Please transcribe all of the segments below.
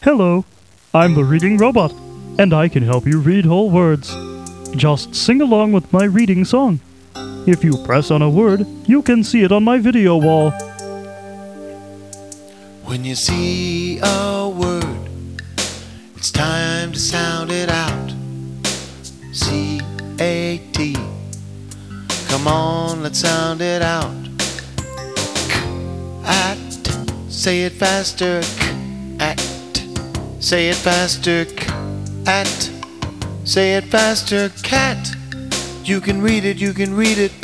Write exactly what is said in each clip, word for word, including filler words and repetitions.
Hello, I'm the Reading Robot, and I can help you read whole words. Just sing along with my reading song. If you press on a word, you can see it on my video wall. When you see a word, it's time to sound it out. C A T. Come on, let's sound it out. K-at. Say it faster. K-at. Say it faster. K-at. Say it faster. Cat. You can read it, you can read it.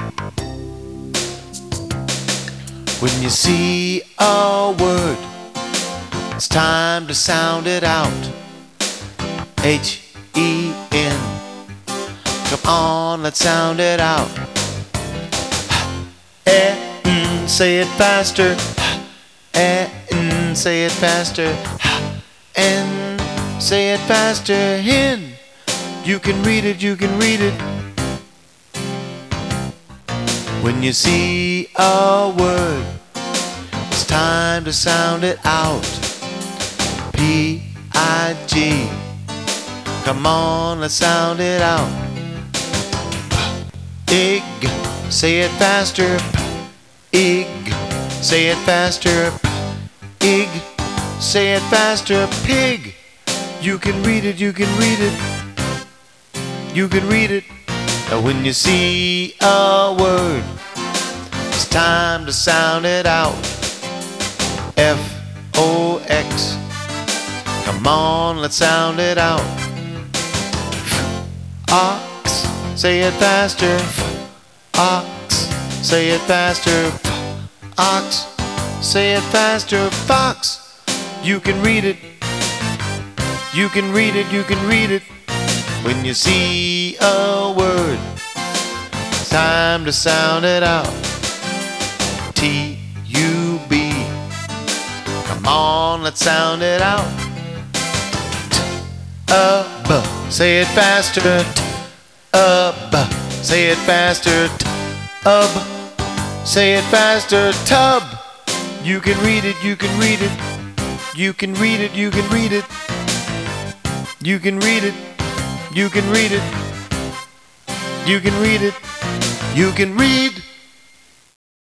When you see a word, it's time to sound it out. H E N. Come on, let's sound it out. H-E-N. Say it faster. H-E-N. Say it faster. H-E-N. Say it faster. Hen. You can read it, you can read it. When you see a word, it's time to sound it out. P I G. Come on, let's sound it out. Ig. Say it faster. Ig. Say it faster. Ig. Say it faster. Pig. You can read it, you can read it. You can read it. Now when you see a word, it's time to sound it out. F O X. Come on, let's sound it out. Ox. Say it faster. Ox. Say it faster. Ox. Say it faster. Fox. You can read it. You can read it, you can read it. When you see a word, it's time to sound it out. T U B. Come on, let's sound it out. T-U-B. Say it faster. T-U-B. Say it faster. T-U-B. Say it faster. Tub. You can read it, you can read it. You can read it, you can read it. You can read it. You can read it. You can read it. You can read